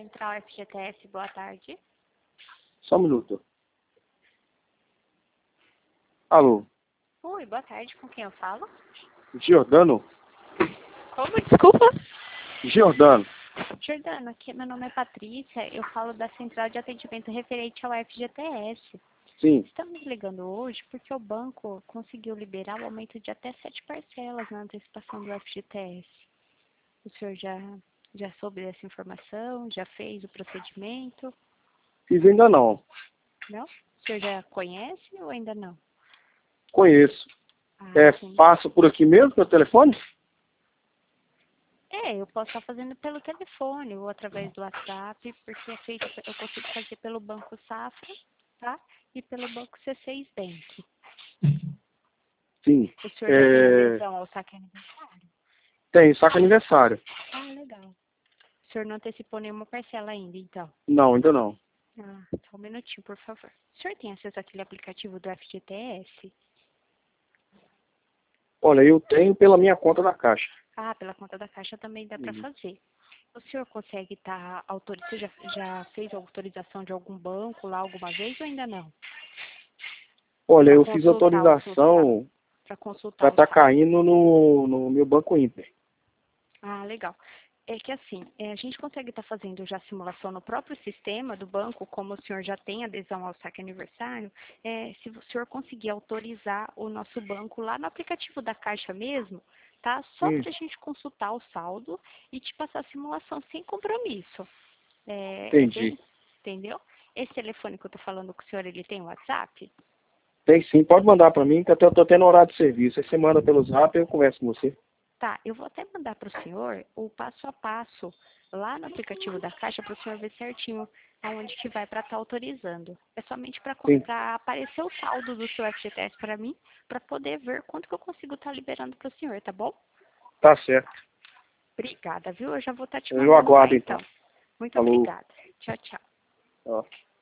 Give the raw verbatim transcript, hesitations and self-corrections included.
Central F G T S, boa tarde. Só um minuto. Alô? Oi, boa tarde, com quem eu falo? Giordano? Como? Desculpa. Giordano. Jordano, aqui meu nome é Patrícia, eu falo da Central de Atendimento referente ao F G T S. Sim. Estamos ligando hoje porque o banco conseguiu liberar o aumento de até sete parcelas na antecipação do F G T S. O senhor já, já soube dessa informação? Já fez o procedimento? Fiz ainda não. Não? O senhor já conhece ou ainda não? Conheço. Ah, É, sim. passa por aqui mesmo, pelo telefone? É, eu posso estar fazendo pelo telefone ou através do WhatsApp, porque é feito, eu consigo fazer pelo Banco Safra, tá? E pelo Banco C seis Bank. Sim. O senhor já tem É... adesão ao saque aniversário? Tem, saca aniversário. Ah, legal. O senhor não antecipou nenhuma parcela ainda, então? Não, ainda não. Ah, só um minutinho, por favor. O senhor tem acesso àquele aplicativo do F G T S? Olha, eu tenho pela minha conta da Caixa. Ah, pela conta da Caixa também dá para Uhum. fazer. O senhor consegue estar autorizado? Você já, já fez a autorização de algum banco lá alguma vez ou ainda não? Olha, Para eu fiz consultar o seu saldo. autorização Para consultar para o estar saldo. caindo no, no meu Banco Inter. Ah, legal. É que assim, é, a gente consegue estar fazendo já simulação no próprio sistema do banco, como o senhor já tem adesão ao saque aniversário, é, se o senhor conseguir autorizar o nosso banco lá no aplicativo da Caixa mesmo, tá? Só Hum, para a gente consultar o saldo e te passar a simulação sem compromisso. É, é entendi. bem, entendeu? Esse telefone que eu tô falando com o senhor, ele tem WhatsApp? Tem sim, pode mandar para mim, que até eu tô tendo horário de serviço. Aí você manda pelo zap e eu converso com você. Tá, eu vou até mandar para o senhor o passo a passo lá no aplicativo da Caixa para o senhor ver certinho aonde que vai para estar autorizando. É somente para Sim, aparecer o saldo do seu F G T S para mim, para poder ver quanto que eu consigo estar liberando para o senhor, tá bom? tá certo. Obrigada, viu? Eu já vou estar te Eu mandando lá aguardo então. então. Muito Falou. obrigada. Tchau, tchau. Ó.